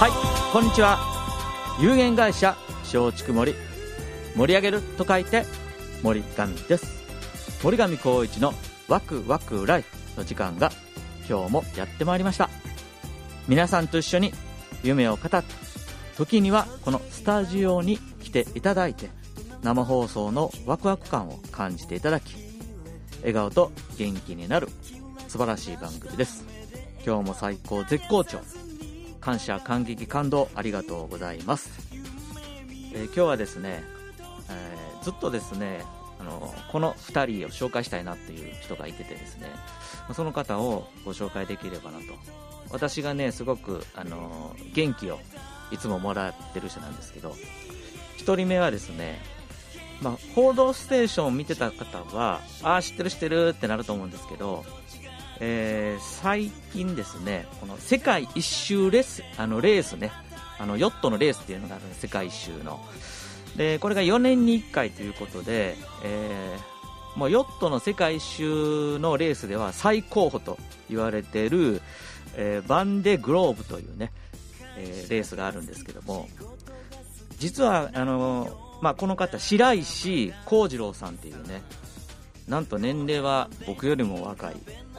はい、こんにちは。有限会社松竹森、盛り上げると書いて森上です。森上光一のワクワクライフの時間が今日もやってまいりました。皆さんと一緒に夢を語って、時にはこのスタジオに来ていただいて、生放送のワクワク感を感じていただき、笑顔と元気になる素晴らしい番組です。今日も最高絶好調、感謝感激感動ありがとうございます。今日はですね、ずっとですねこの2人を紹介したいなっていう人がいててですね、その方をご紹介できればなと。私がねすごく元気をいつももらってる人なんですけど、1人目はですね、報道ステーションを見てた方は知ってるってなると思うんですけど、最近ですね、この世界一周レースね、ヨットのレースっていうのがあるんです。世界一周ので、これが4年に1回ということで、もうヨットの世界一周のレースでは最高峰と言われている、バンデグローブというね、レースがあるんですけども、実はこの方白石幸次郎さんっていうね、なんと年齢は僕よりも若い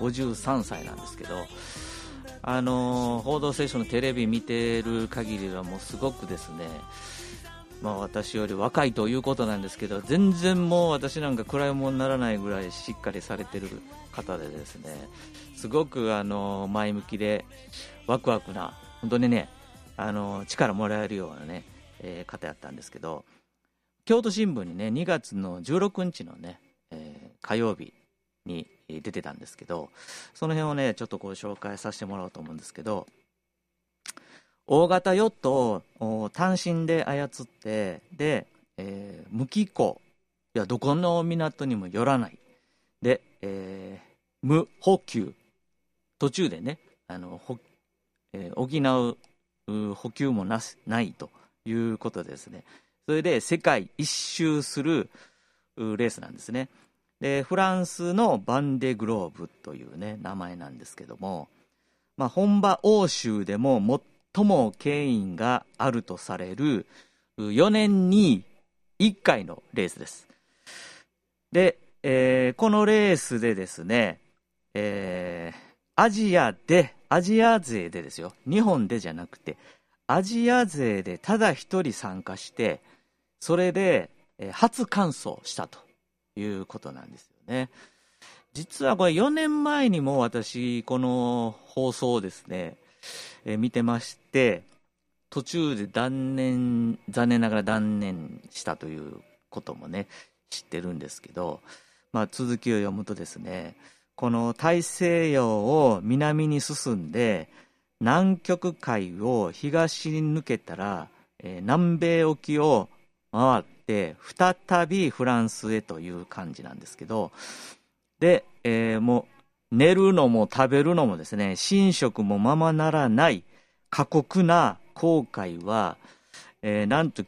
53歳なんですけど、報道ステーションのテレビ見てる限りはもうすごくですね、私より若いということなんですけど、全然もう私なんか暗いもんならないぐらいしっかりされてる方でですね、すごく前向きでワクワクな、本当にね力もらえるようなね、方やったんですけど、京都新聞にね2月の16日のね、火曜日に出てたんですけど、その辺をねちょっとご紹介させてもらおうと思うんですけど、大型ヨットを単身で操って、で、無寄港、いやどこの港にも寄らないで、無補給、途中でね補う補給もないということですね。それで世界一周するレースなんですね。でフランスのバンデグローブというね名前なんですけども、本場欧州でも最も権威があるとされる4年に1回のレースです。で、このレースでですね、アジア勢でですよ、日本でじゃなくてアジア勢でただ一人参加して、それで初完走したということなんですよね。実はこれ4年前にも私この放送をですね、見てまして、途中で残念ながら断念したということもね知ってるんですけど、続きを読むとですね、この大西洋を南に進んで南極海を東に抜けたら、南米沖を回って再びフランスへという感じなんですけど、で、もう寝るのも食べるのもですね、寝食もままならない過酷な航海は、なんと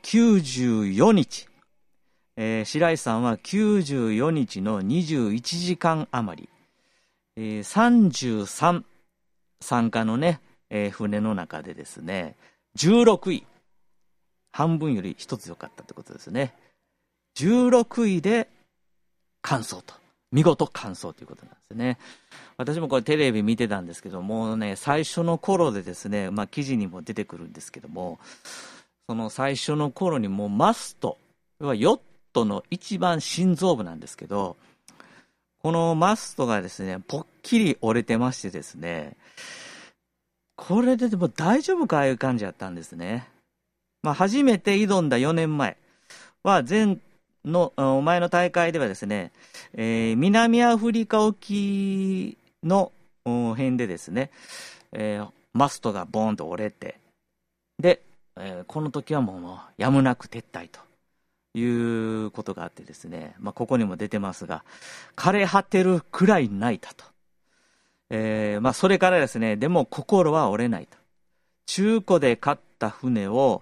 94日、白石さんは94日の21時間余り、33参加のね、船の中でですね16位、半分より一つ良かったってことですね。16位で完走と、見事完走ということなんですね。私もこれテレビ見てたんですけどもね、最初の頃でですね、記事にも出てくるんですけども、その最初の頃にもうマスト、要はヨットの一番心臓部なんですけど、このマストがですねぽっきり折れてましてですね、これでも大丈夫かあいう感じだったんですね。初めて挑んだ4年前は前の大会ではですね、南アフリカ沖の辺でですね、マストがボーンと折れて、で、この時はもうやむなく撤退ということがあってですね、ここにも出てますが、枯れ果てるくらい泣いたと。それからですね、でも心は折れないと。中古で買った船を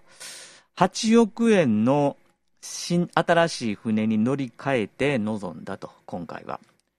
8億円の新しい船に乗り換えて臨んだと、今回は。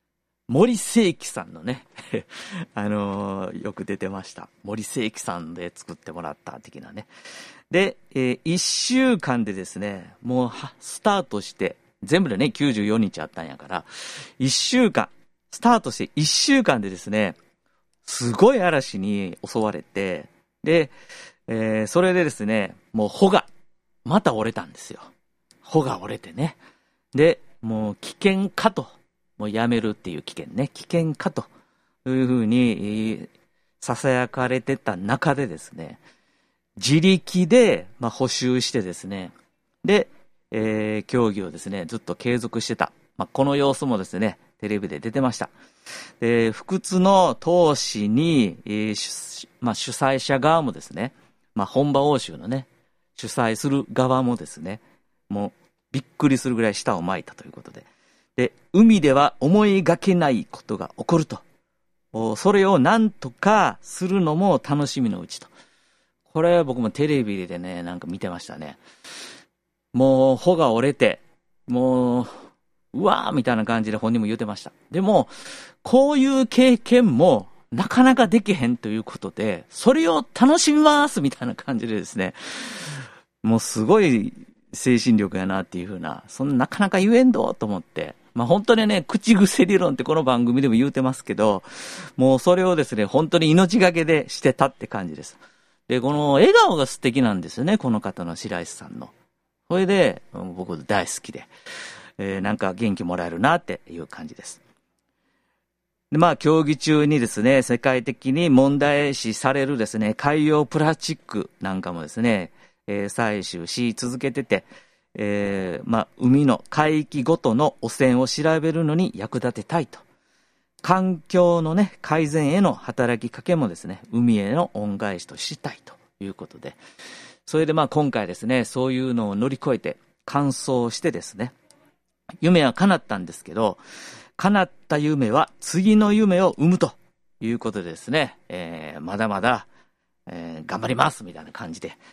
森清輝さんのね、よく出てました。森清輝さんで作ってもらった的なね。で、1週間でですね、もうスタートして、全部でね、94日あったんやから、1週間、スタートして1週間でですね、すごい嵐に襲われて、で、それでですね、もう穂が、また折れたんですよ。穂が折れてね。で、もう危険かと。もうやめるっていう危険ね。危険かというふうに、囁かれてた中でですね、自力で、補修してですね、で、競技をですね、ずっと継続してた。この様子もですね、テレビで出てました。で、不屈の闘志に、主催者側もですね、本場欧州のね、主催する側もですね、もうびっくりするぐらい舌を巻いたということで。で、海では思いがけないことが起こると。それを何とかするのも楽しみのうちと。これ僕もテレビでね、なんか見てましたね。もう穂が折れて、もう、うわーみたいな感じで本人も言ってました。でも、こういう経験もなかなかできへんということで、それを楽しみますみたいな感じでですね、もうすごい精神力やなっていう風な、そんななかなか言えんどと思って、本当にね、口癖理論ってこの番組でも言うてますけど、もうそれをですね、本当に命がけでしてたって感じです。で、この笑顔が素敵なんですよね、この方の白石さんの。それで、僕大好きで、なんか元気もらえるなっていう感じです。で、競技中にですね、世界的に問題視されるですね、海洋プラスチックなんかもですね、採取し続けてて、海の海域ごとの汚染を調べるのに役立てたいと。環境のね、改善への働きかけもですね、海への恩返しとしたいということで、それで今回ですね、そういうのを乗り越えて完走してですね、夢は叶ったんですけど、叶った夢は次の夢を生むということでですね、まだまだ、頑張りますみたいな感じで、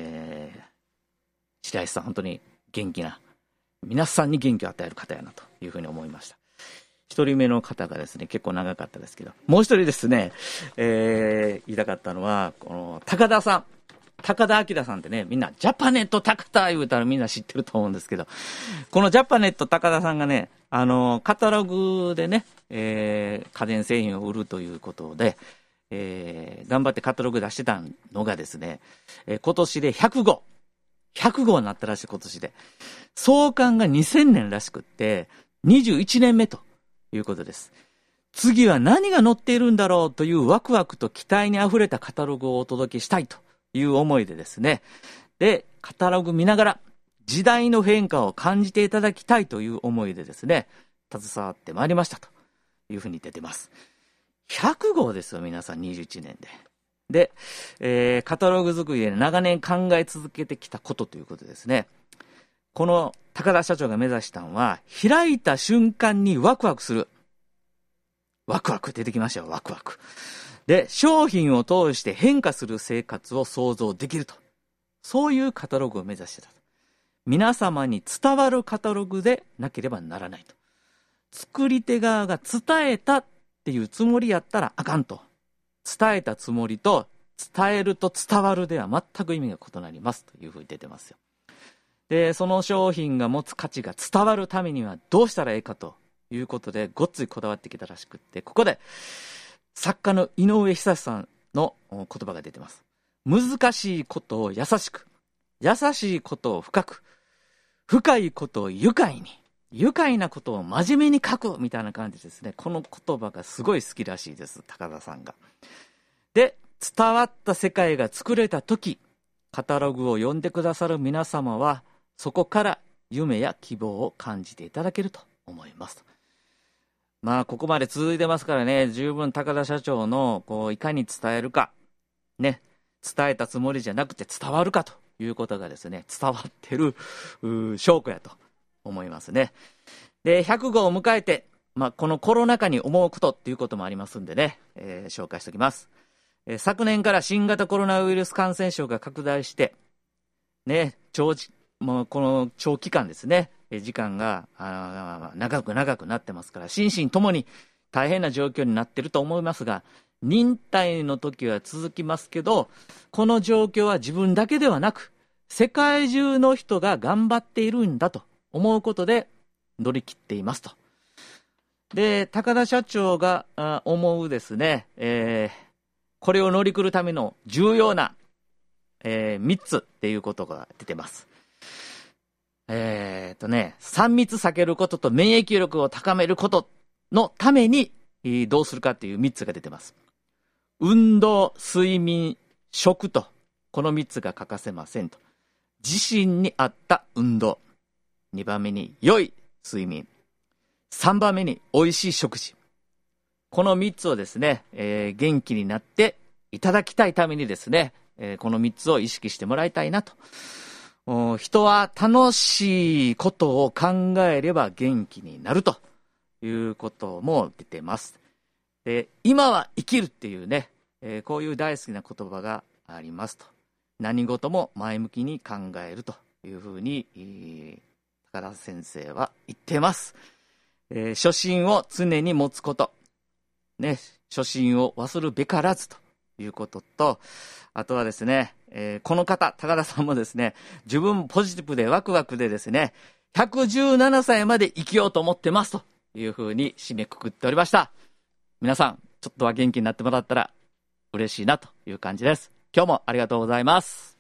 白石さん本当に元気な、皆さんに元気を与える方やなというふうに思いました。一人目の方がですね、結構長かったですけど、もう一人ですね、言いたかったのは、この高田さん。高田明さんってね、みんなジャパネット高田言うたらみんな知ってると思うんですけど、このジャパネット高田さんがね、カタログでね、家電製品を売るということで、頑張ってカタログ出してたのがですね、今年で100号になったらしい、今年で。創刊が2000年らしくって、21年目ということです。次は何が載っているんだろうというワクワクと期待にあふれたカタログをお届けしたいという思いでですね。で、カタログ見ながら時代の変化を感じていただきたいという思いでですね、携わってまいりましたというふうに出てます。100号ですよ、皆さん、21年で。で、カタログ作りで長年考え続けてきたことということですね。この高田社長が目指したのは、開いた瞬間にワクワクする。ワクワク出てきましたよ、ワクワク。で、商品を通して変化する生活を想像できると。そういうカタログを目指してた。皆様に伝わるカタログでなければならないと。作り手側が伝えたっていうつもりやったらあかんと。伝えたつもりと伝えると伝わるでは全く意味が異なりますというふうに出てますよ。で、その商品が持つ価値が伝わるためにはどうしたらいいかということでごっついこだわってきたらしくって、ここで作家の井上久志さんの言葉が出てます。難しいことを優しく、優しいことを深く、深いことを愉快に、愉快なことを真面目に書くみたいな感じですね。この言葉がすごい好きらしいです、高田さんが。で、伝わった世界が作れたとき、カタログを読んでくださる皆様は、そこから夢や希望を感じていただけると思います。ここまで続いてますからね、十分高田社長のいかに伝えるか、ね、伝えたつもりじゃなくて伝わるかということがですね、伝わってる証拠やと思いますね。で、100号を迎えて、このコロナ禍に思うことっていうこともありますんでね、紹介しておきます。昨年から新型コロナウイルス感染症が拡大して、ね、この長期間ですね、時間が長くなってますから、心身ともに大変な状況になっていると思いますが、忍耐の時は続きますけど、この状況は自分だけではなく、世界中の人が頑張っているんだと思うことで乗り切っていますと。で、高田社長が思うですね、これを乗り切るための重要な、3つっていうことが出てます。3密避けることと免疫力を高めることのためにどうするかっていう3つが出てます。運動、睡眠、食と、この3つが欠かせませんと。自身に合った運動。2番目に良い睡眠。3番目に美味しい食事。この3つをですね、元気になっていただきたいためにですね、この3つを意識してもらいたいなと。人は楽しいことを考えれば元気になるということも出てます。で、今は生きるっていうね、こういう大好きな言葉がありますと。何事も前向きに考えるというふうに、高田先生は言ってます。初心を常に持つこと。ね、初心を忘るべからずということと、あとはですね、この方、高田さんもですね、自分ポジティブでワクワクでですね、117歳まで生きようと思ってますというふうに締めくくっておりました。皆さん、ちょっとは元気になってもらったら嬉しいなという感じです。今日もありがとうございます。